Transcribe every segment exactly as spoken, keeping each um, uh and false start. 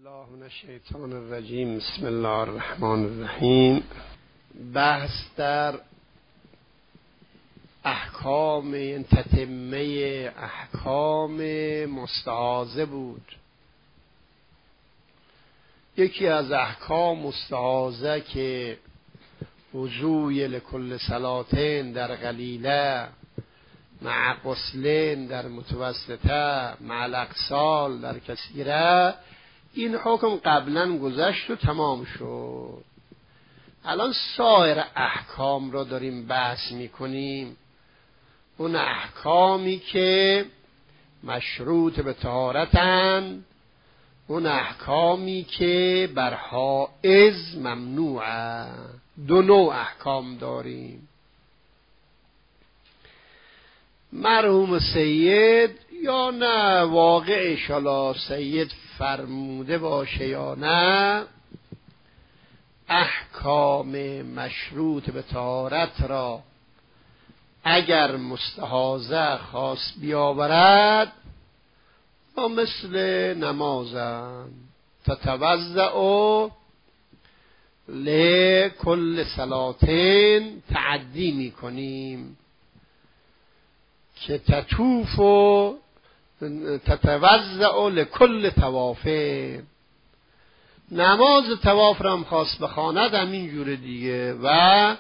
الله من الشیطان الرجیم. بسم الله الرحمن الرحیم. بحث در احکام تتمه احکام مستحاضه بود. یکی از احکام مستحاضه که وضوء لکل صلاتین در قلیله مع غسلین در متوسطه مع الاغسال در کثیره، این حکم قبلا گذشت و تمام شد. الان سایر احکام را داریم بحث میکنیم، اون احکامی که مشروط به طهارتند، اون احکامی که بر حائض ممنوعه. دو نوع احکام داریم. مرحوم سید یا نه واقع انشاءالله سید فرموده باشه یا نه، احکام مشروط به طهارت را اگر مستحاضه خواست بیاورد و مثل نمازن تتوضأ لکل صلاتین تعدی میکنیم که تطوف و تتوضأ لکل طوافه. نماز طواف را هم خواست بخواند همین جور دیگه، و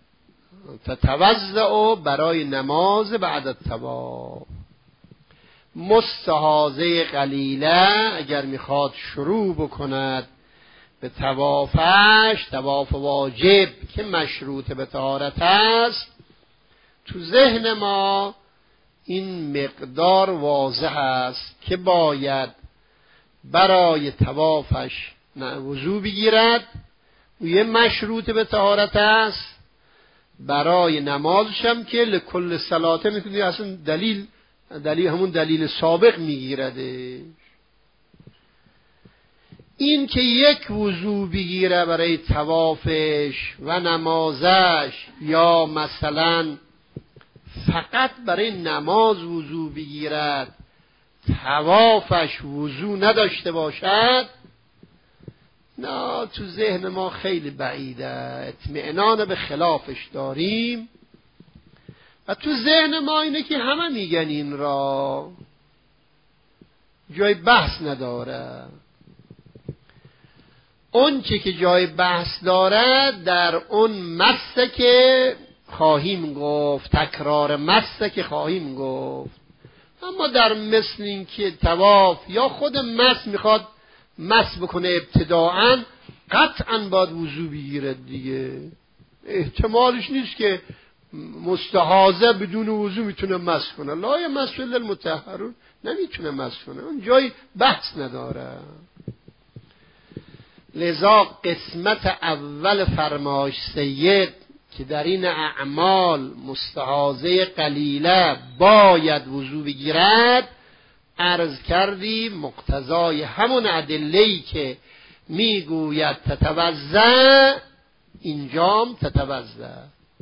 تتوضأ برای نماز بعد الطواف. مستحاضه قلیله اگر میخواد شروع بکند به طوافش، طواف واجب که مشروط به طهارت است، تو ذهن ما این مقدار واضح است که باید برای طوافش وضو بگیرد و یه مشروط به طهارت است، برای نمازش هم که لکل صلاته میتونی اصلا دلیل دلیل همون دلیل سابق میگیرده. این که یک وضو بگیره برای طوافش و نمازش، یا مثلا فقط برای نماز وضو بگیرد طوافش وضو نداشته باشد، نه تو ذهن ما خیلی بعیده، اطمئنان به خلافش داریم و تو ذهن ما اینه که همه میگن این را، جای بحث نداره. اون چه که جای بحث داره در اون مسته که خواهیم گفت، تکرار مسته که خواهیم گفت. اما در مثل این که طواف یا خود مس میخواد مس بکنه ابتداعا، قطعا باید وضو بگیرد دیگه. احتمالش نیست که مستحاضه بدون وضو میتونه مس کنه. لا یمس الا المطهرون، نمیتونه مس کنه، اون جای بحث نداره. لذا قسمت اول فرمایش سید که در این اعمال مستحاضه قلیله باید وضو بگیرد، عرض کردیم مقتضای همون ادله‌ای که میگوید تتوضأ، اینجام تتوضأ.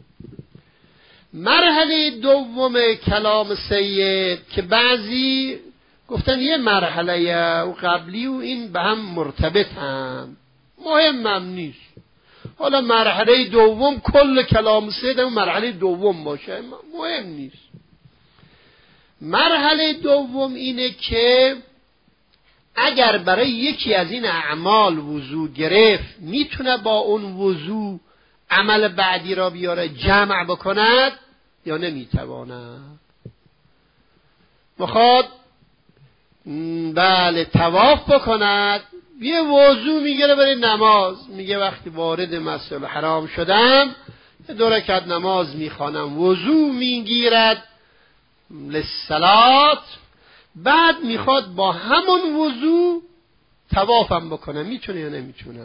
مرحله دوم کلام سید که بعضی گفتن یه مرحله و قبلی و این به هم مرتبط هم، مهم هم نیست. حالا مرحله دوم کل کلام سید هم مرحله دوم باشه، مهم نیست. مرحله دوم اینه که اگر برای یکی از این اعمال وضو گرفت، میتونه با اون وضو عمل بعدی را بیاره جمع بکند یا نمیتواند. میخواد بله طواف بکند، یه وضو میگیره برای نماز، میگه وقتی وارد مسجد حرام شدم دو رکعت نماز میخوانم، وضو میگیرد للصلات، بعد میخواد با همون وضو طوافم بکنه، میتونه یا نمیتونه؟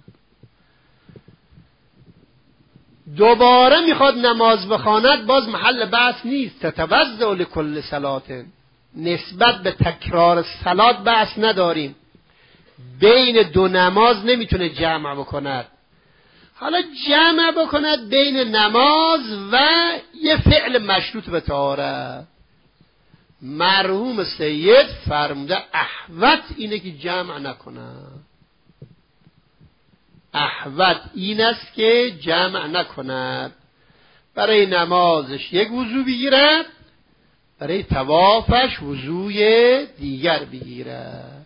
دوباره میخواد نماز بخواند، باز محل بحث نیست، تتوضأ لکل صلات. نسبت به تکرار صلات بحث نداریم، بین دو نماز نمیتونه جمع بکند. حالا جمع بکند بین نماز و یه فعل مشروط به طهارت، مرحوم سید فرموده احوط اینه که جمع نکنند. احوط این است که جمع نکند. برای نمازش یک وضو بگیرد، برای طوافش وضوی دیگر بگیرد.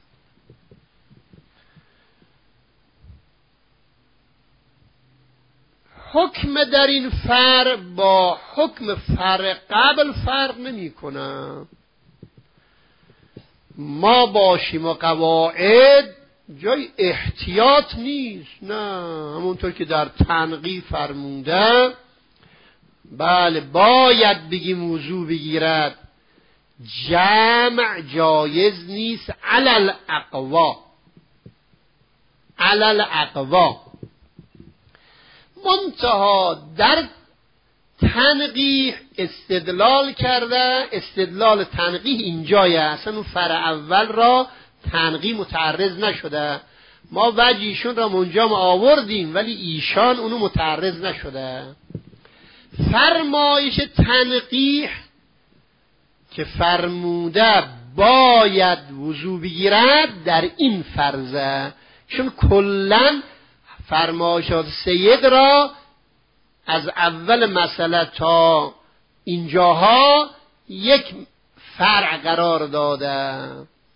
حکم در این فرع با حکم فرع قبل فرق نمی کنم. ما باشیم و قواعد جای احتیاط نیست، نه، همونطور که در تنقیح فرموده بله باید بگیم وضو بگیرد، جمع جایز نیست علل اقوا، علل اقوا. منتها در تنقیح استدلال کرده، استدلال تنقیح اینجای اصلا اون فرع اول را تنقیح متعرض نشده. ما وجه ایشون را منجام آوردیم ولی ایشان اونو متعرض نشده. فرمایش تنقیح که فرموده باید وضو بگیرد در این فرضه، چون کلن فرمایشات سید را از اول مسئله تا اینجاها یک فرع قرار داده.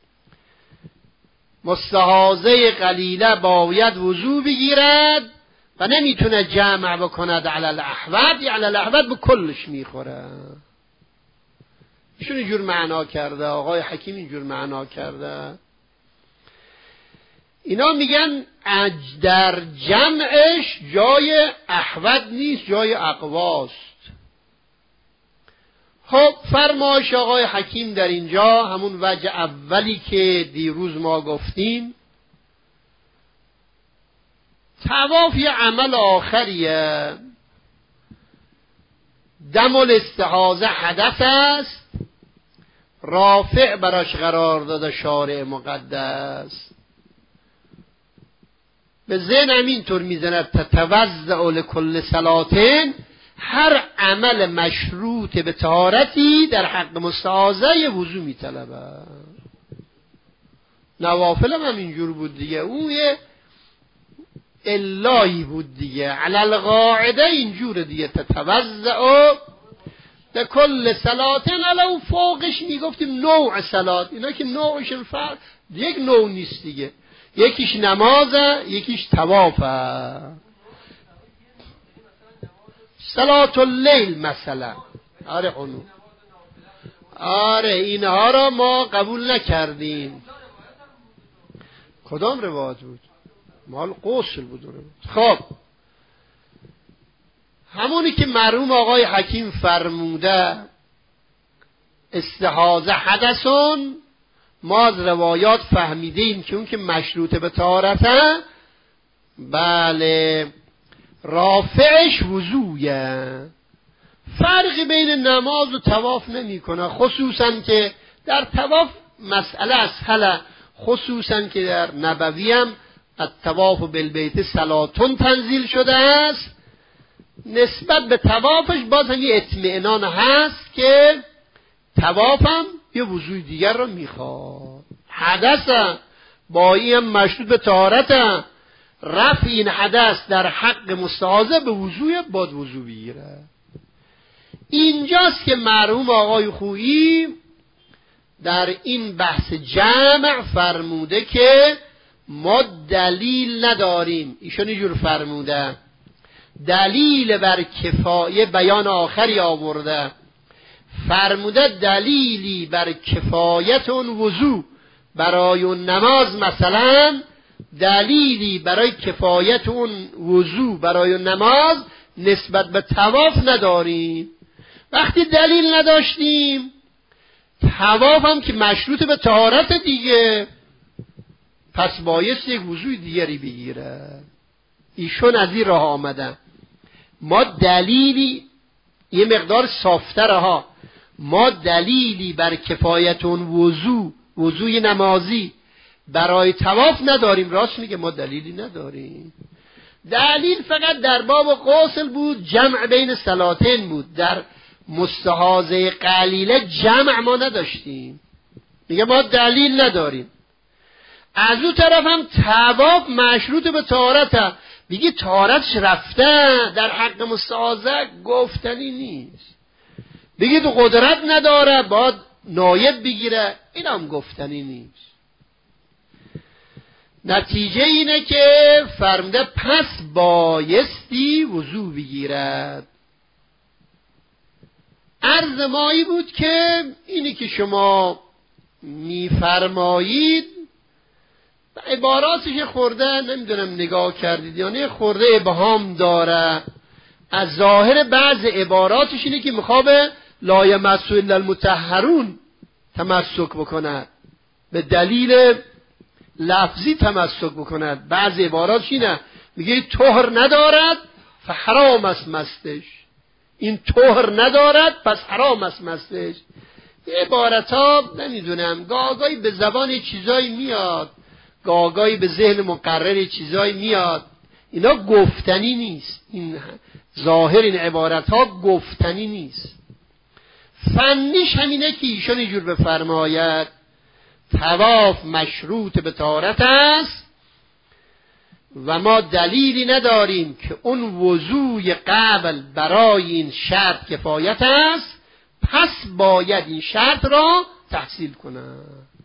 مستحاضه قلیله باید وضو بگیرد و نمیتونه جمع بکند علی الاحوط، علی الاحوط به کلش میخوره. ایشون اینجور معنا کرده، آقای حکیم اینجور معنا کرده. اینا میگن در جمعش جای احوط نیست، جای اقواست. خب فرمایش آقای حکیم در اینجا همون وجه اولی که دیروز ما گفتیم، طواف یه عمل آخریه، دم الاستحاضه حدث است، رافع براش قرار داده شارع مقدس. به ذهن همینطور میزند تتوضأ لکل صلاتین، هر عمل مشروط به طهارتی در حق مستحاضه وضو میطلبه. نوافل هم همینجور بود دیگه، اون یه الهی بود دیگه، علی القاعده اینجور دیگه، تتوضأ لکل صلاتین. الان فوقش میگفتیم نوع صلات، اینا که نوعش فرق یک نوع نیست دیگه، یکیش نمازه یکیش طوافه. صلات اللیل مثلا، آره اونو، آره اینها را ما قبول نکردیم. کدام روایت بود؟ مال غسل بود. خب همونی که مرحوم آقای حکیم فرموده استحاضه حدثون، ما از روایات فهمیدیم که اون که مشروط به طهارته بله رافعش وضویه. فرقی بین نماز و طواف نمی کنه، خصوصا که در طواف مسئله اسهله، خصوصا که در نبوی هم الطواف بالبیت صلاتون تنزیل شده است. نسبت به طوافش باز هم یه اطمئنان هست که طوافم یه وضوی دیگر رو میخواد، حدث با این هم مشروط به طهارت، رفع این حدث در حق مستحاضه به وضوی باد وضو بگیره. اینجاست که مرحوم آقای خویی در این بحث جمع فرموده که ما دلیل نداریم. ایشون اینجور فرموده، دلیل بر کفایه بیان آخری آورده، فرموده دلیلی بر کفایت اون وضو برای اون نماز، مثلا دلیلی برای کفایت اون وضو برای اون نماز نسبت به طواف نداریم. وقتی دلیل نداشتیم، طواف هم که مشروط به طهارت دیگه، پس بایست یک وضوی دیگری بگیره. ایشون از این راه آمدن. ما دلیلی یه مقدار صافتره ها، ما دلیلی بر کفایت اون وضو، وضوی نمازی برای طواف نداریم. راست میگه، ما دلیلی نداریم. دلیل فقط در باب غسل بود، جمع بین صلاتین بود. در مستحاضه قلیله جمع ما نداشتیم، میگه ما دلیل نداریم. از اون طرف هم طواف مشروط به طهارت، میگه طهارتش رفته، در حق مستحاضه گفتنی نیست. بگی تو قدرت نداره باید نایب بگیره، این هم گفتنی نیست. نتیجه اینه که فرموده پس بایستی وضو بگیرد. عرض مایی بود که اینی که شما میفرمایید عباراتش خورده، نمیدونم نگاه کردید یا نه، خورده ابهام داره. از ظاهر بعض عباراتش اینه که میخواد لا یمسو الا المطهرون تمسک بکند، به دلیل لفظی تمسک بکند. بعض عباراتش اینه، میگه طهر ندارد فحرام است مستش، این طهر ندارد پس حرام است مستش. یه عبارت ها نمیدونم گاهی به زبان چیزایی میاد، گاهی به ذهن مقرر چیزایی میاد، اینا گفتنی نیست. این ظاهر این عبارت ها گفتنی نیست. فنیش همینه که ایشان اینجور بفرماید طواف مشروط به طهارت است و ما دلیلی نداریم که اون وضوی قبل برای این شرط کفایت است، پس باید این شرط را تحصیل کنه.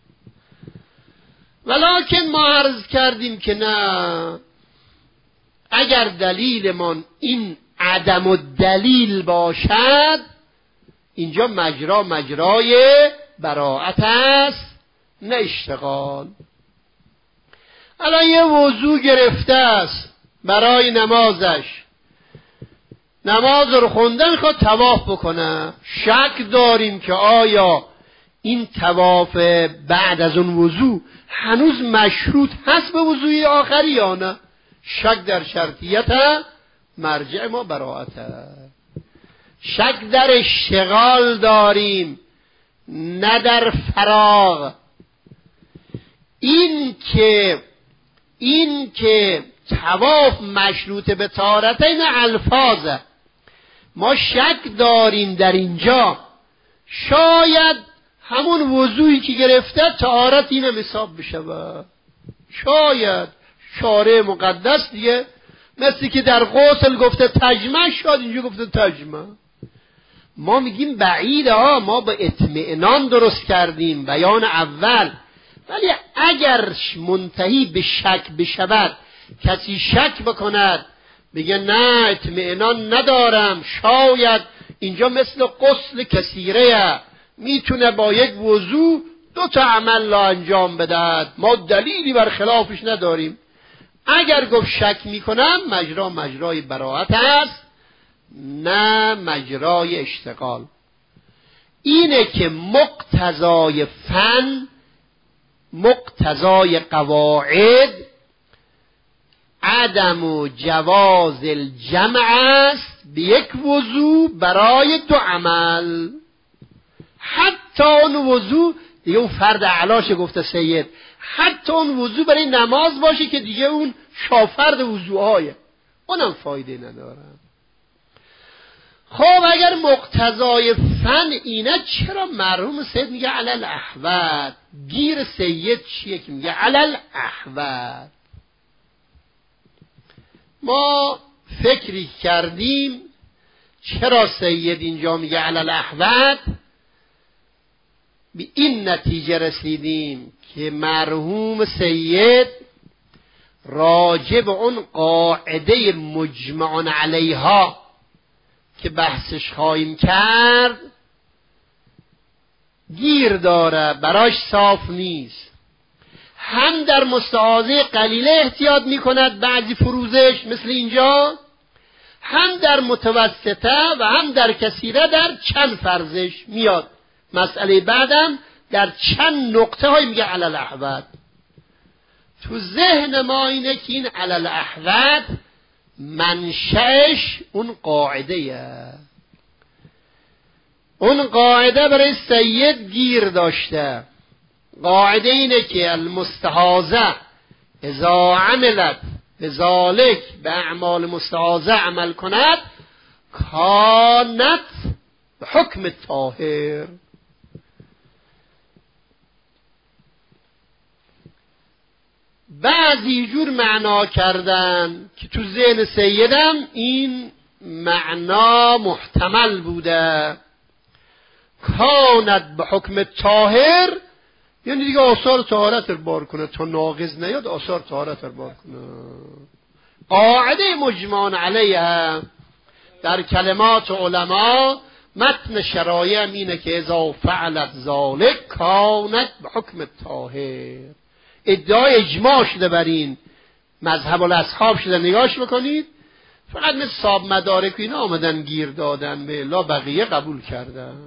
ولکن ما عرض کردیم که نه، اگر دلیلمان این عدم الدلیل باشد اینجا مجرا مجرای براءت است نه اشتغال. الان یه وضو گرفته است برای نمازش، نماز رو خونده میخواد طواف بکنه، شک داریم که آیا این طواف بعد از اون وضو هنوز مشروط هست به وضوی آخری یا نه. شک در شرطیت مرجع ما براءت، شک در اشتغال داریم نه در فراغ. این که این که طواف مشروط به طهارت این الفاظه، ما شک داریم در اینجا شاید همون وضوعی که گرفته طهارت اینم حساب بشه، شاید شارع مقدس دیگه مثل که در غسل گفته تجمع، شاید اینجا گفته تجمع. ما میگیم بعیده ها، ما با اطمئنان درست کردیم بیان اول، ولی اگر منتهی به شک بشود، کسی شک بکند بگه نه اطمئنان ندارم، شاید اینجا مثل غسل کثیره میتونه با یک وضو دو تا عمل را انجام بدهد، ما دلیلی بر خلافش نداریم. اگر گفت شک میکنم مجرا مجرای براءت است نه مجرای اشتغال. اینه که مقتضای فن، مقتضای قواعد عدم و جواز الجمع است به یک وضو برای دو عمل. حتی اون وضو دیگه اون فرد اعلاش گفته سید، حتی اون وضو برای نماز باشه که دیگه اون شافرد وضوهای اونم فایده نداره. خب اگر مقتضای فن اینه، چرا مرحوم سید میگه علل احوت؟ گیر سید چیه که میگه علل احوت؟ ما فکری کردیم چرا سید اینجا میگه علل احوت، به این نتیجه رسیدیم که مرحوم سید راجب اون قاعده مجمع علیها که بحثش خواهیم کرد گیر داره، براش صاف نیست. هم در مستحاضه قلیله احتیاط میکند بعضی فروزش مثل اینجا، هم در متوسطه و هم در کثیره در چند فرضش میاد. مسئله بعدم در چند نقطه های میگه علل احوت. تو ذهن ما اینه که این علل احوت منشأش اون قاعده، اون قاعده برای سید گیر داشته. قاعده اینه که المستحاضه اذا عملت بذالک به اعمال مستحاضه عمل کند کانت به حکم طاهر. بعضی جور معنا کردن که تو ذهن سیدم این معنا محتمل بوده، کانت به حکم طاهر یعنی دیگه آثار طهارت رو بار کنه، تا ناقض نیاد آثار طهارت رو بار کنه. قاعده مجمع علیه در کلمات علما متن شرایع اینه که اذا فعلت ذالک کانت به حکم طاهر. ادعای اجماع شده بر این، مذهب الاصحاب شده، نگاش بکنید فقط مثل صاحب مدارک و اینا آمدن گیر دادن، به الا بقیه قبول کردن.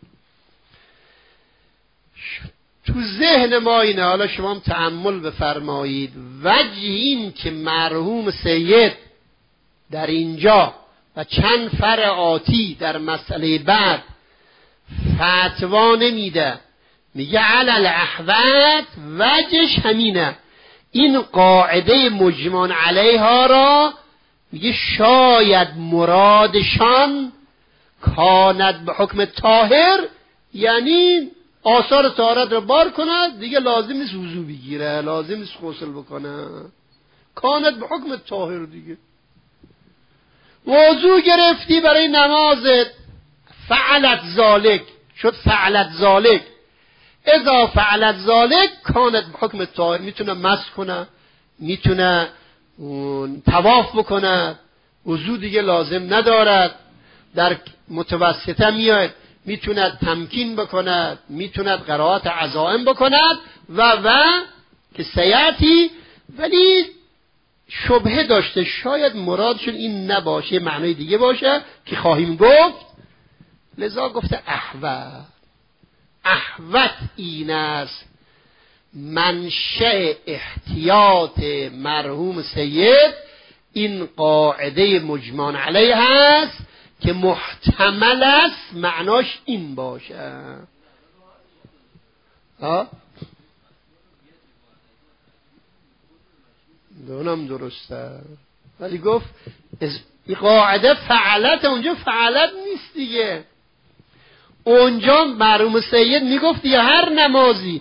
تو ذهن ما اینه، حالا شما هم تأمل بفرمایید، وجه این که مرحوم سید در اینجا و چند فرع آتی در مسئله بعد فتوا نمیده، میگه علل احوت، وجهش همینه، این قاعده مجمع علیها را میگه شاید مرادشان کانت به حکم طاهر، یعنی آثار طهارت رو بار کند، دیگه لازم نیست وضو بگیره، لازم نیست غسل بکنه، کانت به حکم طاهر. دیگه وضو گرفتی برای نمازت، فعلت ذالک شد فعلت ذالک، اذا فعلت ذالک کانت به حکم طاهر. میتونه مسح کنه، میتونه طواف بکنه، وضو دیگه لازم ندارد، در متوسطه میاد، میتوند تمکین بکند، میتوند قرائت عزائم بکند و و که سیاتی. ولی شبهه داشته، شاید مرادشون این نباشه، معنای دیگه باشه که خواهیم گفت، لذا گفته احوت. احوت این است منشأ احتیاط مرحوم سید این قاعده مجمع علیه هست که محتمل است معناش این باشه. ها دونم درسته، ولی گفت این قاعده فعلت، اونجا فعلت نیست دیگه. اونجا مرحوم سید میگفت دیگه هر نمازی،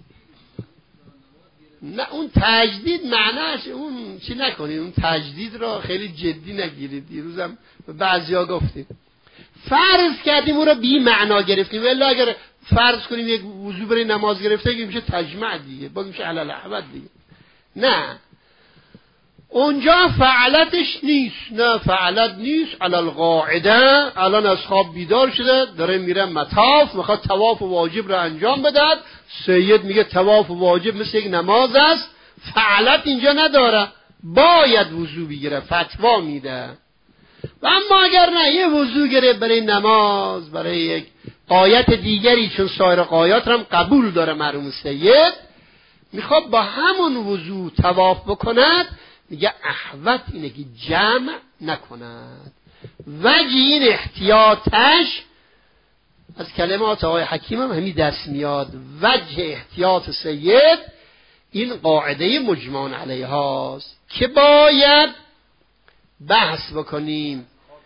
نه اون تجدید معناش اون چی نکنید، اون تجدید را خیلی جدی نگیرید. دیروزم بعضیا گفتیم فرض کردیم اون را بی معنا گرفتیم، ولی اگر فرض کنیم یک وضو برای نماز گرفته که میشه تجمع دیگه، باز میشه علل احوت دیگه. نه اونجا فعلتش نیست، نه فعلت نیست، علل قاعده. الان از خواب بیدار شده، داره میره مطاف، میخواد طواف واجب رو انجام بدهد، سید میگه طواف واجب مثل یک نماز است، فعلت اینجا نداره، باید وضو بگیره، فتوا میده. و اما اگر نه یه وضو گرفت برای نماز، برای یک آیت دیگری، چون سایر آیات هم قبول داره مرحوم سید، میخواد با همون وضو طواف بکند، میگه احوت اینه که جمع نکند. وجه این احتیاطش از کلمات آقای حکیم هم همین دست میاد. وجه احتیاط سید این قاعده مجمع علیه هاست که باید بحث بکنیم.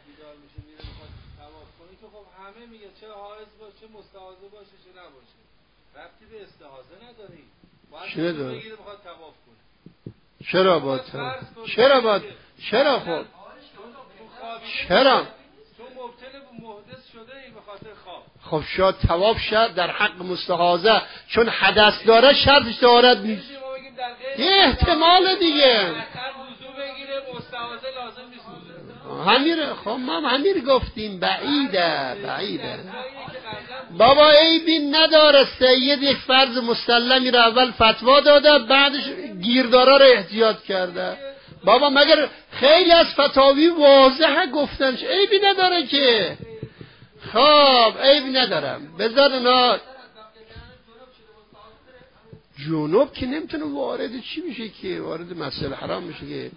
همه میگه چه حائض باشه، چه مستحاضه باشه، چه نباشه، ربطی به استحاضه نداری، باید وضو بگیره بخواد طواف کنه. چرا با چرا با چرا خب چرا چون مبتلا به محدث شده این به خاطر خواب. خب شاید طواف شد در حق مستحاضه چون حدث داره شرطش طهارت نیست، یه احتمال دیگه. وضو بگیره مستحاضه لازم نیست. همین خب ما همین گفتیم بعیده بعیده بابا عیبی نداره. سید یک فرض مسلمی رو اول فتوا داده، بعدش گیردارا رو احتیاط کرده. بابا مگر خیلی از فتاوی واضحه گفتنش، عیبی نداره که. خب عیبی ندارم، بذار اونا جنوب که نمیتونه وارد چی میشه که وارد مسجد حرام میشه که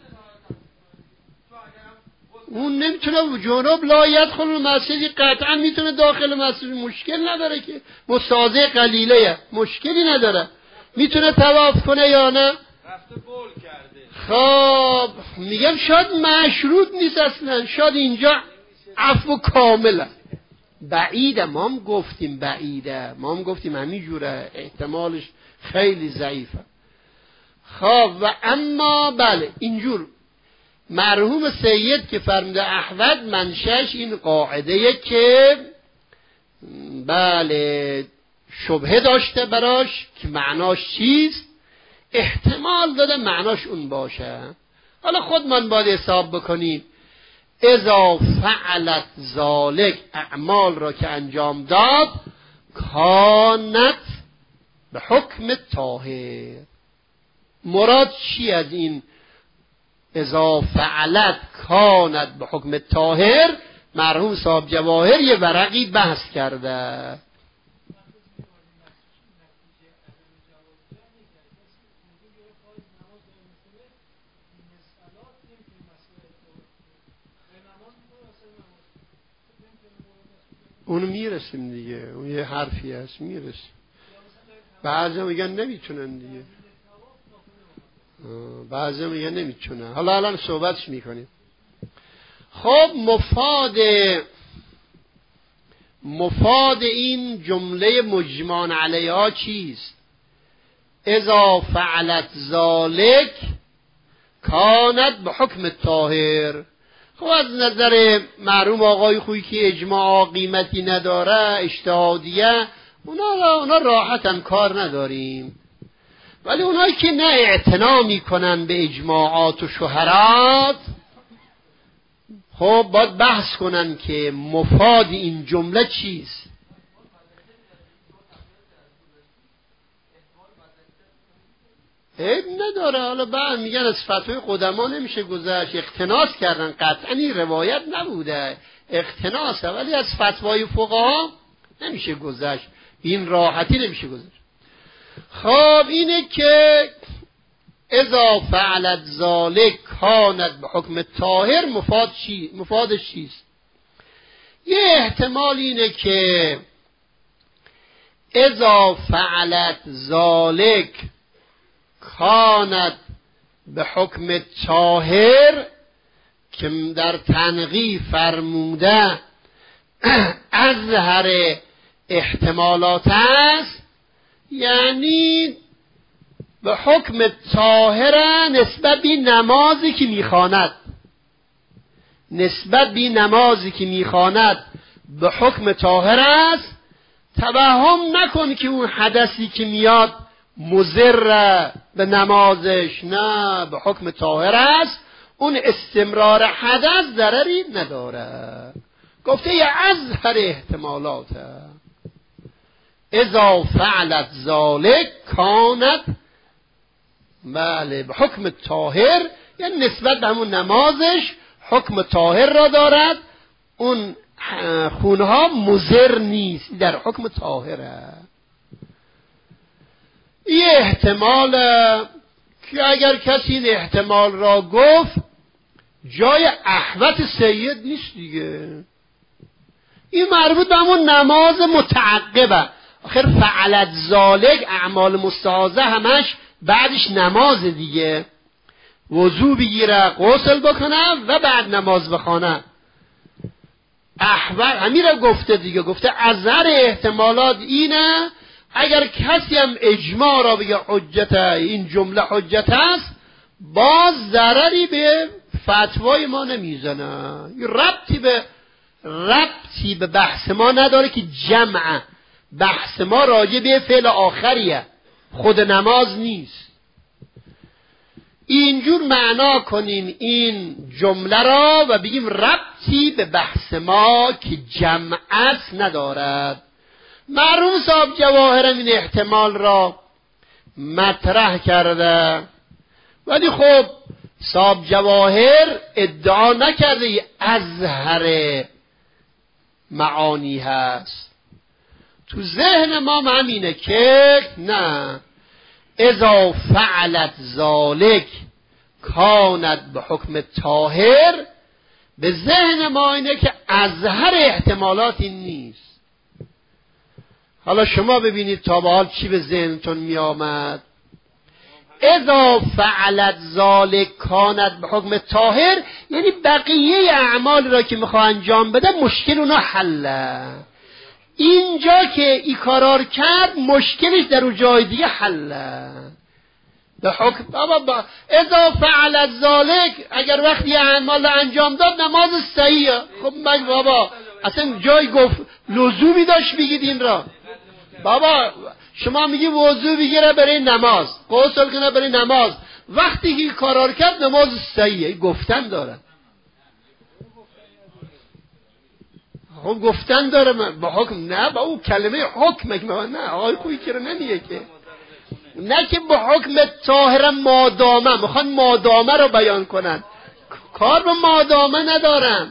اون نمیتونه. جنوب لا يدخل المسجد، قطعا میتونه داخل مسجد، مشکل نداره که. مستحاضه قلیله مشکلی نداره، میتونه طواف کنه یا نه. رفته بول کرده. خب میگم شاید مشروط نیست اصلا، شاید اینجا عفو کامله. بعیده، ما هم گفتیم بعیده، ما هم گفتیم همین جوره، احتمالش خیلی ضعیفه. خب و اما بله اینجور مرحوم سید که فرموده احمد منشأش این قاعده که بله شبهه داشته براش که معناش چیست، احتمال داده معناش اون باشه. حالا خودمان باید حساب بکنیم اذا فعلت ذالک، اعمال را که انجام داد، کانت به حکم طاهر. مراد چی از این اذا فعلت کانت به حکم طاهر؟ مرحوم صاحب جواهر یه ورقی بحث کرده. اونو میرسیم دیگه، اون یه حرفی هست میرسیم. بعضی میگن نمیتونن دیگه، بعضی میگن نمیتونن. حالا الان صحبتش میکنیم. خب مفاد مفاد این جمله مجمع علیها چیست؟ اذا فعلت ذالک کانت به حکم طاهر. خب از نظر مرحوم آقای خویی که اجماع قیمتی نداره، اجتهادیه، اونا را اونا راحتن کار نداریم. ولی اونایی که نه اعتنا میکنن به اجماعات و شهرات، خب باید بحث کنن که مفاد این جمله چیست. عیب نداره. حالا بعد میگن از فتوای قدما نمیشه گذشت، اقتناس کردن، قطعا این روایت نبوده، اقتناسه، ولی از فتوای فقها نمیشه گذشت، این راحتی نمیشه گذشت. خب اینه که اذا فعلت ذالک کانت به حکم طاهر، مفاد چی؟ مفادش چیست؟ یه احتمال اینه که اذا فعلت ذالک کانت به حکم طاهر که در تنقیح فرموده اظهر احتمالات است، یعنی به حکم طاهر نسبت به نمازی که میخواند، نسبت به نمازی که میخواند به حکم طاهر است. توهم نکن که اون حدثی که میاد مضر به نمازش، نه، به حکم طاهر است. اون استمرار حدث ضرری نداره. گفته یه اظهر احتمالات، اذا فعلت ذالک کانت بله به حکم طاهر، یعنی نسبت به همون نمازش حکم طاهر را دارد، اون خونها مضر نیست، در حکم طاهره. یه احتمال که اگر کسی این احتمال را گفت جای احوت سید نیست دیگه، این مربوط به همون نماز متعقبه. آخر فعلت ذالک اعمال مستحاضه همش بعدش نماز دیگه، وضو بگیره، غسل بکنه و بعد نماز بخونه. احوال همین را گفته دیگه، گفته اظهر احتمالات اینه اگر کسی هم اجماع را بگه حجت، این جمله حجت است، باز ضرری به فتوای ما نمیزنه. ربطی به ربطی به بحث ما نداره که جمع بحث ما راجع به فعل آخریه، خود نماز نیست. اینجور معنا کنیم این جمله را و بگیم ربطی به بحث ما که جمع است ندارد. مرحوم صاحب جواهرم این احتمال را مطرح کرده، ولی خب صاحب جواهر ادعا نکرده اظهر معانی هست. تو ذهن ما همینه که نه، اذا فعلت ذالک کانت به حکم طاهر، به ذهن ما اینه که اظهر احتمالات این نیست. حالا شما ببینید تا به حال چی به ذهنتون می آمد. اذا فعلت ذلک کانت به حکم طاهر، یعنی بقیه اعمال را که میخواه انجام بده مشکل اونا حله. اینجا که ای کارار کرد مشکلش در اون جای دیگه حله. به حکم بابا با اذا فعلت ذلک، اگر وقتی اعمال انجام داد نماز صحیحه. خب من بابا اصلا جای گفت لزومی داشت بگید این را؟ بابا شما میگی وضو بگیره برای نماز، غسل کنه برای نماز، وقتی که کارار کرد نماز صحیحه، گفتن داره. خب گفتن داره با حکم، نه با اون کلمه حکمه که نه آقای خویی که رو نمیگه که، نه که با حکم طاهر مادامه، میخوان مادامه رو بیان کنن، کار به مادامه ندارن.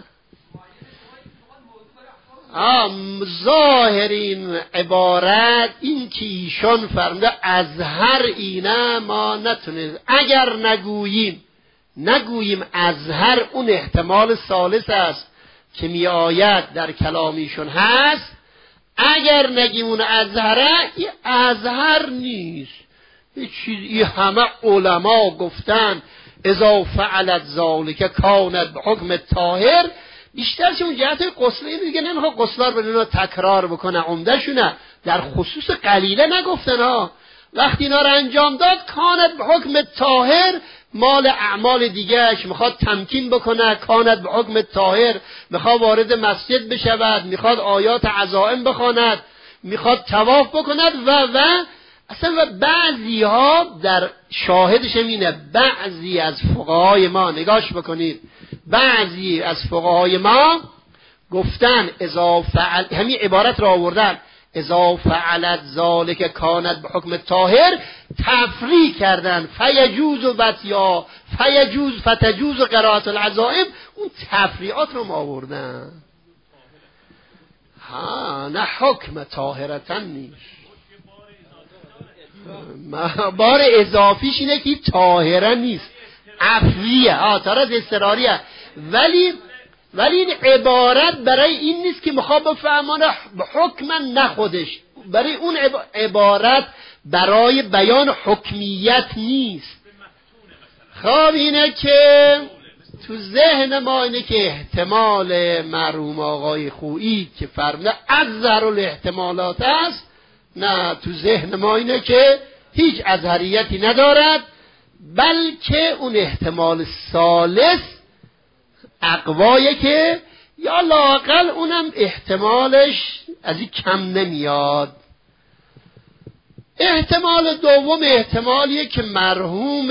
ظاهرین عبارت این که ایشان فرموده از هر اینه ما نتونه، اگر نگوییم نگوییم از هر، اون احتمال ثالث است که می آید در کلامیشون هست. اگر نگیم اون ازهره، این ازهر نیست، یه چیزی همه علما گفتن اذا فعلت ذلک کانت به حکم طاهر. بیشتر چه اون جهت غسل، این دیگه نمیخواد غسلار به اینا تکرار بکنه، عمده شونه در خصوص قلیله نگفتن ها. وقتی اینا رو انجام داد کانت به حکم طاهر، مال اعمال دیگهش میخواد تمکین بکنه، کانت به حکم طاهر میخواد وارد مسجد بشود، میخواد آیات عزائم بخواند، میخواد طواف بکند و و اصلا و بعضی ها در شاهدش اینه، بعضی از فقهای ما نگاش بکنید، بعضی از فقهای ما گفتن اذا فعل، همین عبارت را آوردن اذا فعلت ذلک کانت به حکم طاهر، تفریع کردن فیجوز و بطیا فیجوز فتجوز و قرائت العزائم، اون تفریعات رو ما آوردن. ها نه حکم طاهرتن نیست، بار اضافیش اینه که طاهره نیست، عفویه، آتارت استراریه، ولی ولی این عبارت برای این نیست که میخواد بفهمانه حکم نه خودش، برای اون عبارت برای بیان حکمیت نیست. خب اینه که تو ذهن ما اینه که احتمال مرحوم آقای خویی که فرموده ازهر الاحتمالات است، نه تو ذهن ما اینه که هیچ ازهریتی ندارد، بلکه اون احتمال ثالث اقوایه که یا لااقل اونم احتمالش از این کم نمیاد. احتمال دوم احتمالیه که مرحوم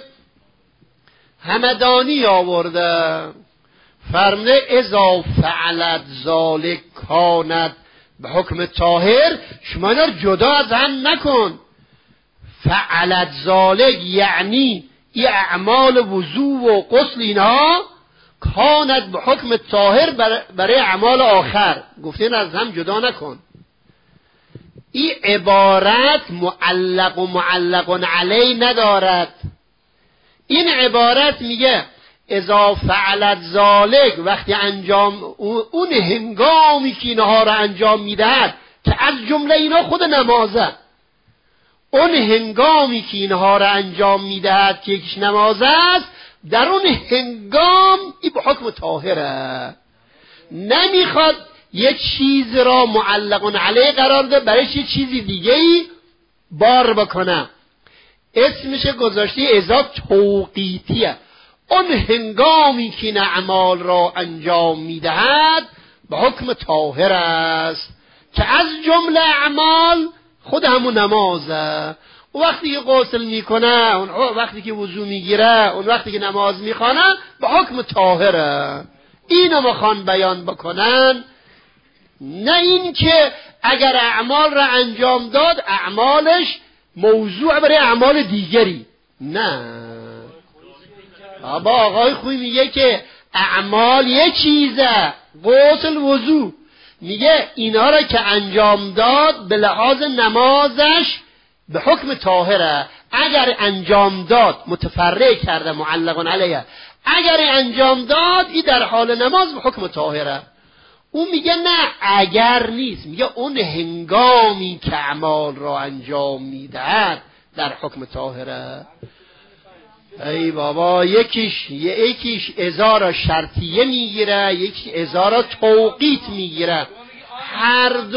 همدانی آورده، فرموده اذا فعلت ذلک کانت به حکم طاهر. شما اینا رو جدا از هم نکن، فعلت ذلک یعنی این اعمال وضو و غسل اینها کانت به حکم طاهر برای اعمال آخر، گفتین از هم جدا نکن. این عبارت معلق و معلق علی ندارد. این عبارت میگه اذا فعلت ذلک، وقتی انجام اون هنگامی که اینها را انجام میدهد، که از جمله اینا خود نمازه، اون هنگامی که اینها را انجام میدهد که یکیش نماز است، در اون هنگام این به حکم طاهره. نمیخواد یه چیز را معلق علیه قرار ده برایش یه چیزی دیگه ای بار بکنه، اسمش گذاشتی اذا توقیتیه. اون هنگامی که این اعمال را انجام میدهد به حکم طاهر است، که از جمله اعمال خود همون نمازه. اون وقتی که غسل میکنه، اون وقتی که وضو میگیره، اون وقتی که نماز میخوانه به حکم طاهره. اینو میخوان بیان بکنن، نه این که اگر اعمال را انجام داد اعمالش موضوع برای اعمال دیگری. نه بابا آقای خوی میگه که اعمال یه چیزه، غسل وضو، میگه اینا را که انجام داد به لحاظ نمازش به حکم طاهره. اگر انجام داد متفرع کرده معلق علیه، اگر انجام داد این در حال نماز به حکم طاهره. اون میگه نه اگر نیست، میگه اون هنگامی که اعمال را انجام میدهد در حکم طاهره. ای بابا یکیش یکیش ازار شرطیه میگیره، یکی ازار توقیت میگیره. هر دو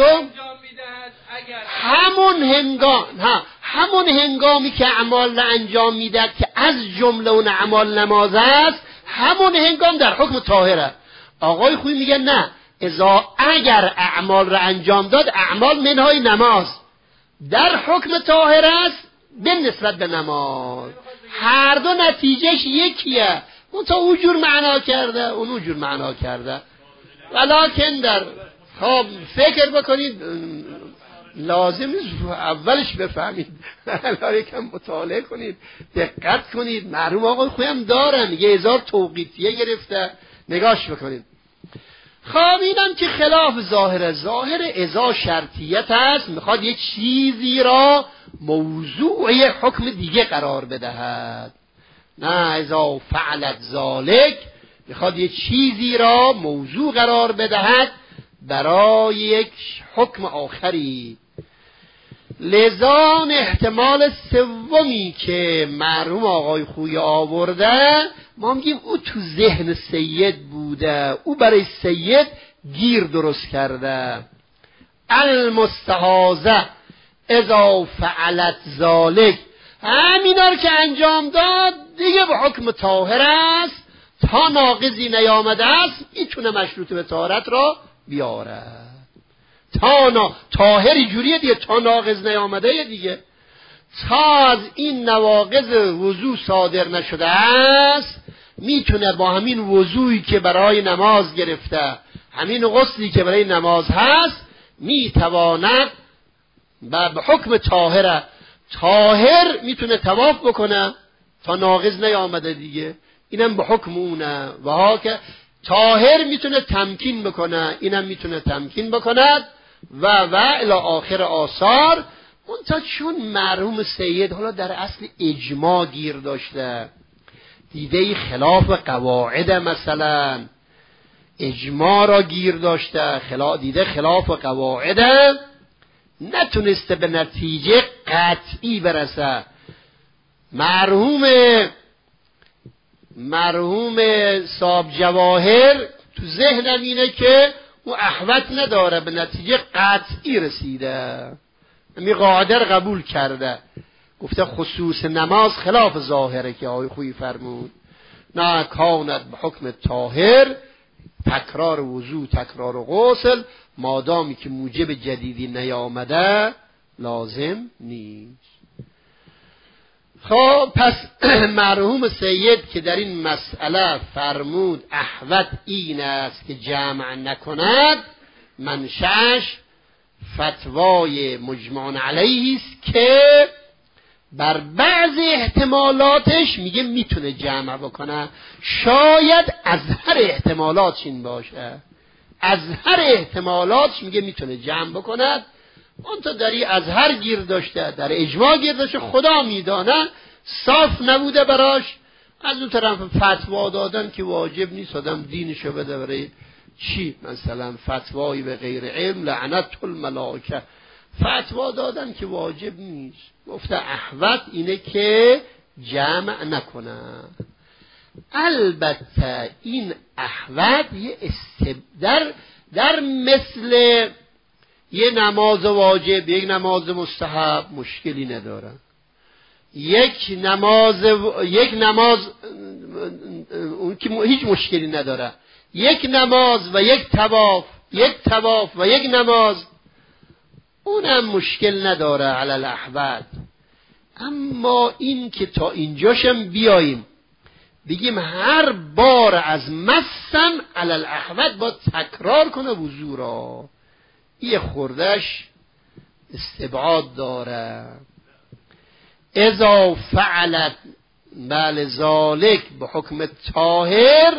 همون هنگام ها همون هنگامی که اعمال انجام میده که از جمله اون اعمال نماز است، همون هنگام در حکم طاهره. آقای خوی میگه نه، اذا اگر اعمال را انجام داد، اعمال منهای نماز در حکم طاهر است به نسبت به نماز. هر دو نتیجهش یکیه، اون تا اونجور معنا کرده اون اونجور معنا کرده. ولکن در خب فکر بکنید، لازم نیست اولش بفهمید، الان یکم مطالعه کنید، دقت کنید. معلوم آقای خویم دارن یه هزار توقیتیه گرفته، نگاش بکنید. خب اینم که خلاف ظاهر ظاهر ازا شرطیت است، میخواد یه چیزی را موضوع حکم دیگه قرار بدهد. نه ازا فعلت ذالک، میخواد یه چیزی را موضوع قرار بدهد برای یک حکم آخری. لذا احتمال سومی که مرحوم آقای خوی آورده، ما میگیم او تو ذهن سید بوده، او برای سید گیر درست کرده. المستحاضه اذا فعلت ذالک، همینا رو که انجام داد دیگه به حکم طاهر است، تا ناقضی نیامده است میتونه مشروط به طهارت را بیاره. تا نا... طاهری جوریه دیگه، تا ناقض نیامده دیگه، تا از این نواقض وضو صادر نشده است میتونه با همین وضویی که برای نماز گرفته، همین غسلی که برای نماز هست، میتواند به حکم طاهره. طاهر میتونه طواف بکنه تا ناقض نیامده دیگه، اینم به حکم اونه. و ها که طاهر میتونه تمکین بکنه، اینم میتونه تمکین بکند و و الی آخر آثار. اون تا چون مرحوم سید حالا در اصل اجماع گیر داشته، دیده خلاف قواعد، مثلا اجماع را گیر داشته، خلا... دیده خلاف قواعد، نتونسته به نتیجه قطعی برسه. مرحوم مرحوم صاحب جواهر تو ذهنم اینه که او احوط نداره، به نتیجه قطعی رسیده، می قاعده قبول کرده، گفته خصوص نماز خلاف ظاهره که آقای خویی فرمود. نه کانت به حکم طاهر، تکرار وضو تکرار غسل، مادامی که موجب جدیدی نیامده لازم نیست. خب پس مرحوم سید که در این مسئله فرمود احوط این است که جمع نکند، منشأش فتوای مجمع علیه است که بر بعض احتمالاتش میگه میتونه جمع بکنه. شاید اظهر احتمالاتش این باشه، اظهر احتمالاتش میگه میتونه جمع بکند. اون تا در این اظهر گیر داشته، در اجماع گیر داشته، خدا میدانه صاف نبوده براش. از اون طرف فتوا دادن که واجب نیست آدم دینشو بده برای چی؟ مثلا فتوایی به غیر علم لعنت الملائکه، فتوا دادن که واجب نیست. گفته احوط اینه که جمع نکنه. البته این احوط یه استب... در در مثل یه نماز واجب، یک نماز مستحب مشکلی نداره. یک نماز یک نماز اون که هیچ مشکلی نداره. یک نماز و یک طواف، یک طواف و یک نماز، اونم مشکل نداره علی الاحوط. اما این که تا اینجاشم بیاییم بگیم هر بار از مسم علی الاحوط با تکرار کنه وضو را، یه خوردش استبعاد داره. اذا فعلت بل ذالک به حکم طاهر،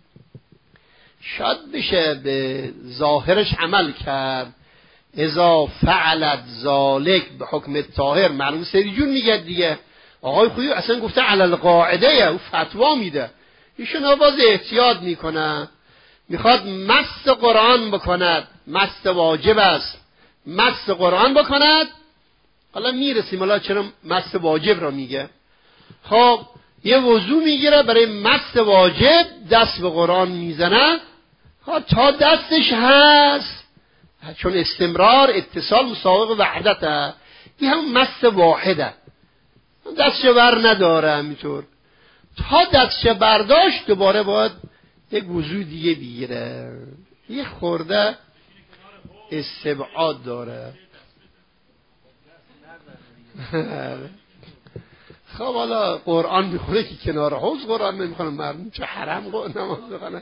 شاید بشه به ظاهرش عمل کرد. اذا فعلت ذالک به حکم طاهر، معلوم سری جون میگه دیگه. آقای خویی اصلا گفته علی القاعده، او فتوا میده، ایشون باز احتیاط میکنه، میخواد مس قرآن بکند، مس واجب است، مس قرآن بکند حالا میرسیم حالا چرا مس واجب را میگه. خب یه وضو میگیره برای مس واجب، دست به قرآن میزنه تا دستش هست، چون استمرار اتصال مساوق وحدته، این هم مس واحده، دستش بر نداره همینطور. تا دستش برداشت دوباره باید یک وضو دیگه بگیره، یه خورده استبعاد داره. خب حالا قرآن میخونه که کنار حوض قرآن نمیخونه، مردم چه حرم نماز بخونه.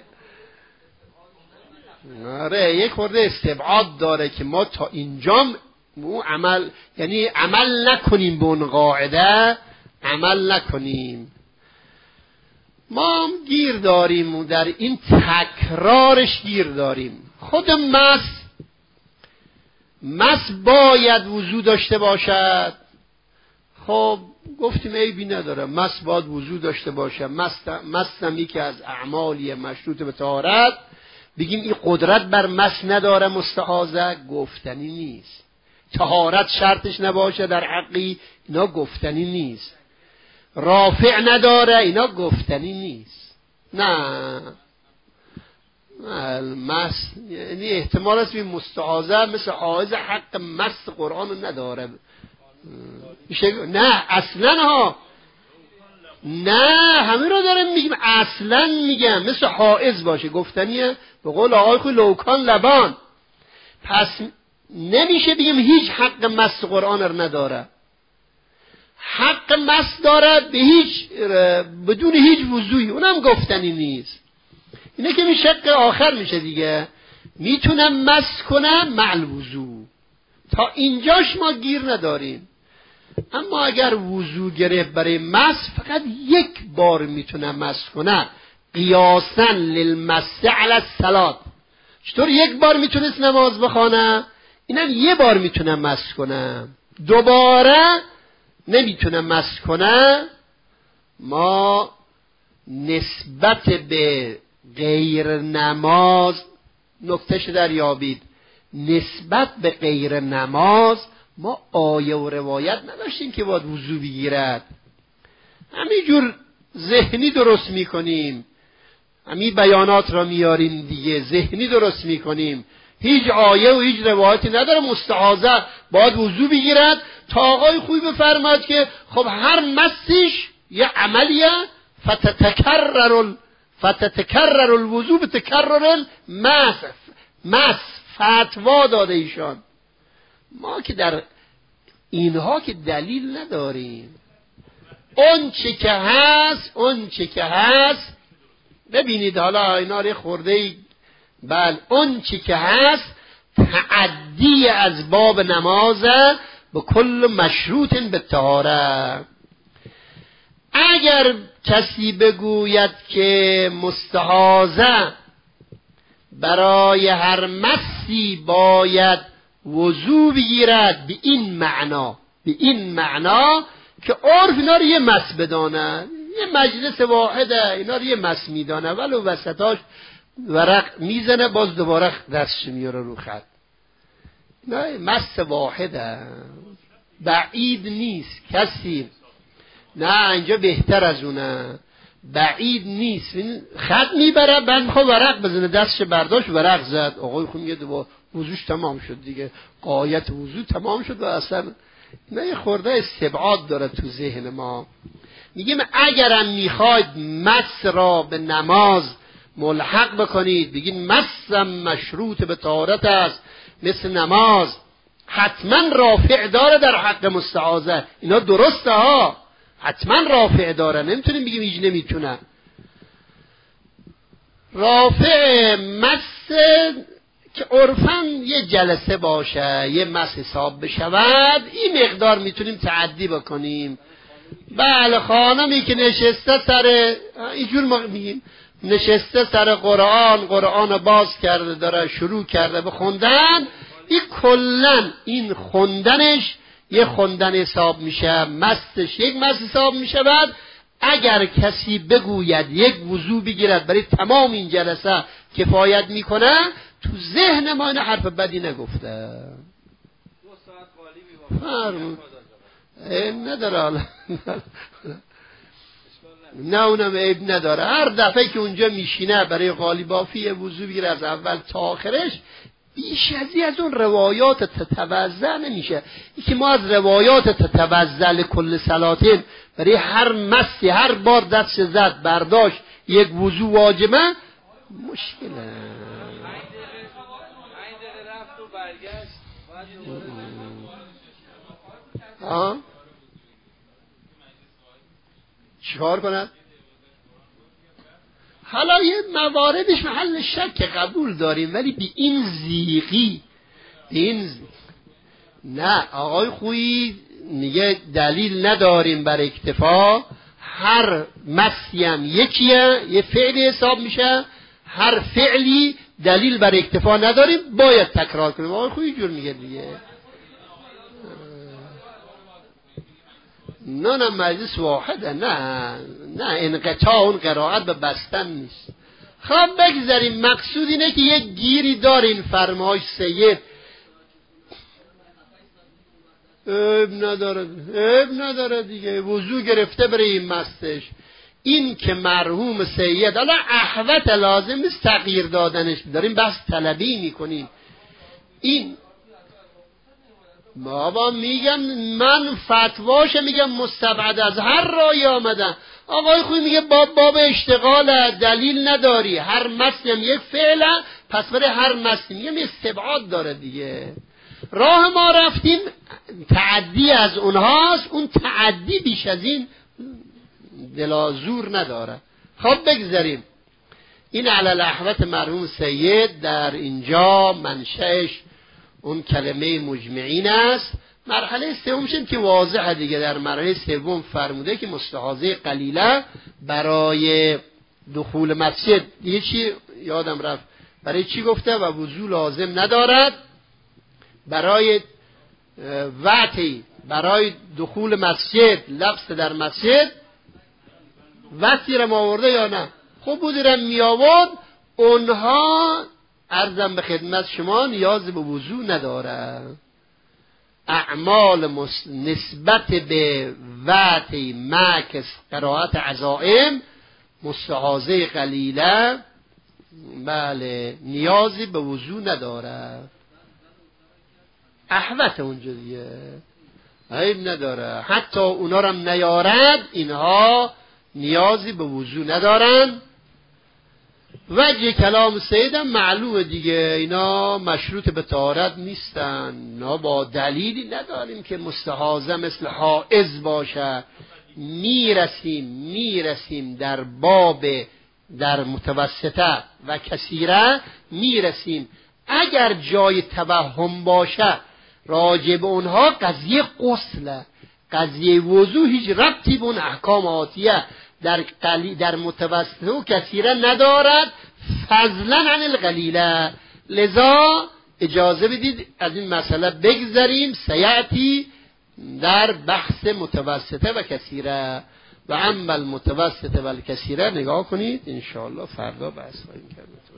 آره یک خورده استبعاد داره که ما تا اینجام مو عمل، یعنی عمل نکنیم به اون قاعده، عمل نکنیم. ما هم گیر داریم و در این تکرارش گیر داریم. خود مس مس باید وضو داشته باشد. خب گفتیم عیبی نداره، مس باید وضو داشته باشه. مس هم یکی از اعمالی مشروط به طهارت. بگیم این قدرت بر مس نداره مستحاضه، گفتنی نیست. طهارت شرطش نباشه در حقی، اینا گفتنی نیست. رافع نداره، اینا گفتنی نیست. نه مس یعنی احتمال است این مستحاضه مثل حائض حق مس قرآن نداره. میشه نه اصلا ها، نه همین رو دارم میگیم، اصلا میگم مثل حائض باشه، گفتنیه. به قول آقای خوی لوکان لبان. پس نمیشه بگیم هیچ حق مس قرآن رو نداره. حق مس داره به هیچ بدون هیچ وضوعی، اونم گفتنی نیست. اینه که می شق آخر میشه دیگه، میتونم مس کنم مع الوضو. تا اینجاش ما گیر نداریم. اما اگر وضو گرفت برای مس، فقط یک بار میتونم مس کنم، قیاسا للمس علی الصلاة. چطور یک بار میتونست نماز بخوانم؟ اینم یه بار میتونم مس کنم، دوباره نمیتونم مس کنم. ما نسبت به غیر نماز نکتهش دریابید، نسبت به غیر نماز ما آیه و روایت نداشتیم که باید وضو بگیرد. همینجور ذهنی درست میکنیم، همین بیانات را میاریم دیگه، ذهنی درست میکنیم. هیچ آیه و هیچ روایتی نداره مستحاضه باید وضو بگیرد. تا آقای خوبی بفرماد که خب هر مسیش یه عملیه، فتتکرر ال... فتتکرر الوضو بتکرر المس. مس فتوا داده ایشان. ما که در اینها که دلیل نداریم. اون چه که هست اون چه که هست ببینید، حالا اینا رو خورده بل اون چه که هست تعدی از باب نمازه به کل مشروط به طهارت. اگر کسی بگوید که مستحاضه برای هر مسی باید وضو بگیرد، به این معنا به این معنا که عرف اینا رو یه مس بدانه، یه مجلس واحده اینا رو یه مس میدانه، ولو وسطاش ورق میزنه باز دوباره دستش میاره رو خط. نه مس واحده، بعید نیست کسی. نه اینجا بهتر از اونه، بعید نیست. خط میبره بعد میخواد ورق بزنه، دستش برداشت ورق زد، آقای خون میگه دوباره وضوش تمام شد دیگه، غایت وضو تمام شد و اصلا نه. خورده استبعاد داره تو ذهن ما. میگیم اگرم میخواید مس را به نماز ملحق بکنید، بگید مسم مشروط به طهارت است مثل نماز، حتما رافع داره در حق مستعاذه. اینا درسته ها، حتما رافع داره، نمیتونیم بگیم هیچ نمیتونه. رافع مس که عرفاً یه جلسه باشه، یه مس حساب بشود، این مقدار میتونیم تعدی بکنیم. بله خانمی که نشسته سر اینجور ما میگیم نشسته سر قرآن، قرآن باز کرده داره شروع کرده به خوندن، این کلن این خوندنش یه خوندن حساب میشه، مستش یک مست حساب میشه. بعد اگر کسی بگوید یک وضو بگیرد برای تمام این جلسه کفایت میکنه، تو ذهن ما این حرف بدی نگفته. دو ساعت قالی میبافت. نداره حالا نه اونم عیب نداره. هر دفعه که اونجا میشینه برای قالیبافی وضو بگیره از اول تا آخرش، بیش ازی از اون روایات تتوضع نمیشه. این که ما از روایات تتوضع کل صلاتین برای هر مسی هر بار دست زد برداشت یک وضو واجبه مشکله. آه چیکار کند؟ حالا یه مواردش محل شک قبول داریم، ولی بی این زیغی بی این زیغی. نه آقای خویی میگه دلیل نداریم بر اکتفا، هر مسیم یکیه، یه فعلی حساب میشه، هر فعلی دلیل بر اکتفا نداریم، باید تکرار کنیم. آقای خویی جور میگه دیگه. نه نه مجلس واحده، نه نه انقطاع اون قرائت به بستن نیست. خب بگذاریم، مقصود اینه که یک گیری دارین فرمایش سید عیب نداره، عیب نداره دیگه، وضو گرفته برای این مستش. این که مرحوم سید، حالا احوت لازم نیست تغییر دادنش، داریم بحث طلبی میکنیم. این بابا میگم من فتواش میگم مستبعد از هر رای آمدن. آقای خوی میگه باب باب اشتغال، دلیل نداری، هر متن هم یک فعله، پس برای هر متن میگم استبعاد داره دیگه. راه ما رفتیم تعدی از اونهاست، اون تعدی بیش از این دلازور نداره. خب بگذاریم این علی احوت مرحوم سید در اینجا منشأش اون کلمه مجمعین است. مرحله سومش که واضحه دیگه، در مرحله سوم فرموده که مستحاضه قلیله برای دخول مسجد دیگه چی یادم رفت برای چی گفته، و وضو لازم ندارد. برای وقتی برای دخول مسجد لبس در مسجد وقتی رم آورده یا نه؟ خب بودی رم می آورد، اونها عرضم به خدمت شما نیاز به وضو نداره. اعمال مس... نسبت به وقت مکس قرائت عزائم مستحاضه قلیله بله نیازی به وضو نداره. احوت اونجا دیگه عیب نداره، حتی اونا رو هم نیارد اینها نیازی به وضو ندارن. وجه کلام سیدم معلومه دیگه، اینا مشروط به طهارت نیستن، اینا با دلیلی نداریم که مستحاضه مثل حائض باشه. میرسیم میرسیم در باب در متوسطه و کثیره میرسیم، اگر جای توهم باشه راجع به اونها قضیه غسله، قضیه وضو هیچ ربطی به اون احکام آتیه در قلی در متوسطه و کثیره ندارد، فضلا عن القلیله. لذا اجازه بدید از این مسئله بگذریم، سیعتی در بحث متوسطه و کثیره. و اما المتوسطه و الکثیره نگاه کنید، انشاءالله فردا بحث خواهیم کرد.